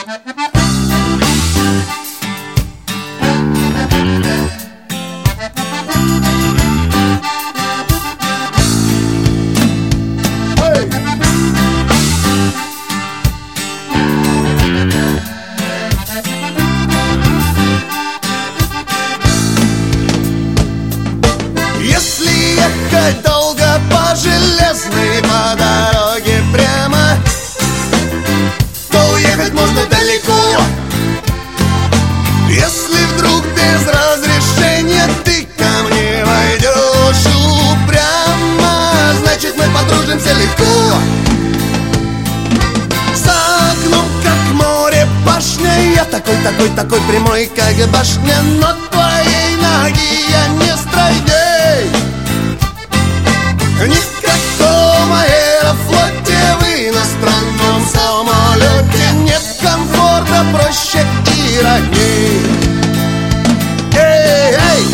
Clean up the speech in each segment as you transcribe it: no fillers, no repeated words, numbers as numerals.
Если ехать долго по железной, по дороге прямо, то уехать можно далеко. Если вдруг без разрешения ты ко мне войдешь упрямо, значит мы подружимся легко. За окном, как море, башня, я такой прямой, как башня, но твоей ноги я не стройней. Ни в каком аэрофлоте, в иностранном самолете нет комфорта проще и родней. Эй, эй!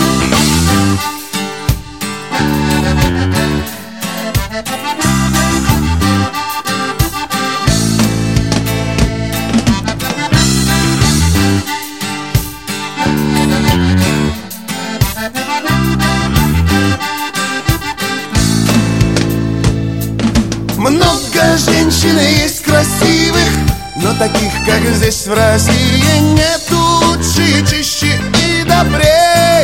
Много женщин есть красивых, но таких, как здесь в России, нет лучше, чище и добрей.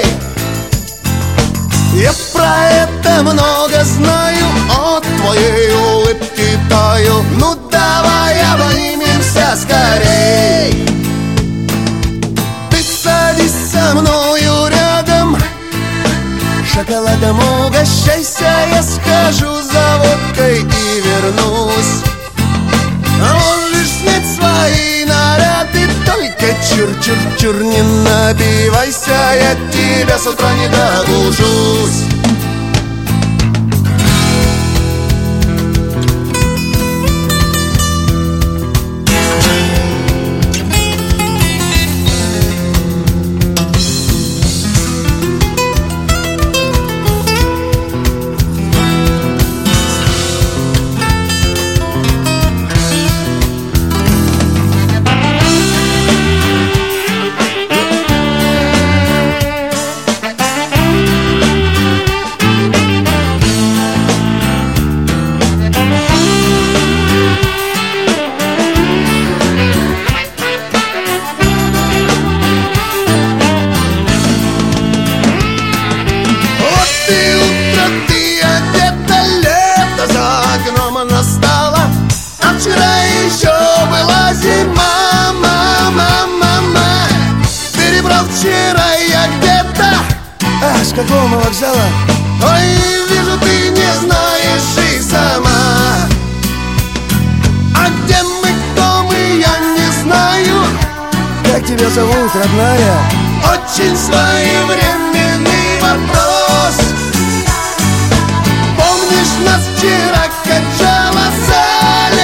Я про это много знаю, от твоей улыбки таю. Ну давай обнимемся скорей. Ты садись со мною рядом, шоколадом угощайся, я схожу за водкой и вернусь. А можешь снять свои наряды, только чур-чур-чур не напивайся, я тебя с утра не догужусь. Настала, а вчера еще была зима, мама. Перебрал вчера я где-то. А с какого вокзала? Ой, вижу, ты не знаешь и сама. А где мы, кто мы, я не знаю. Как тебя зовут, родная? Очень своевременный вопрос. Помнишь, нас вчера качала соль?